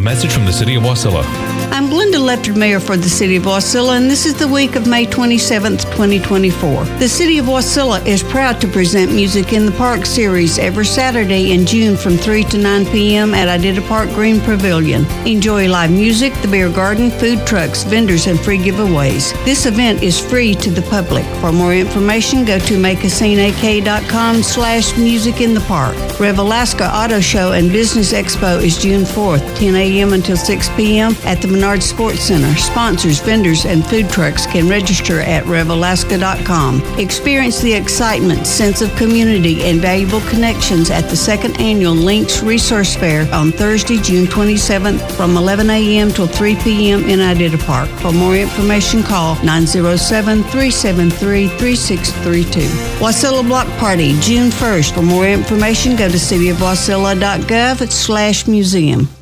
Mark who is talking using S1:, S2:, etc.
S1: message from the City of Wasilla.
S2: I'm Glenda Lefter, Mayor for the City of Wasilla, and this is the week of May 27th, 2024. The City of Wasilla is proud to present Music in the Park series every Saturday in June from 3 to 9 p.m. at Idita Park Green Pavilion. Enjoy live music, the beer garden, food trucks, vendors, and free giveaways. This event is free to the public. For more information, go to makecasinak.com/musicinthepark. Rev Alaska Auto Show and Business Expo is June 4th, 10 a.m. until 6 p.m. at the Menard Sports Center. Sponsors, vendors, and food trucks can register at revalaska.com. Experience the excitement, sense of community, and valuable connections at the second annual Links Resource Fair on Thursday, June 27th from 11 a.m. till 3 p.m. in Idita Park. For more information, call 907-373-3632. Wasilla Block Party, June 1st. For more information, go to cityofwasilla.gov/museum.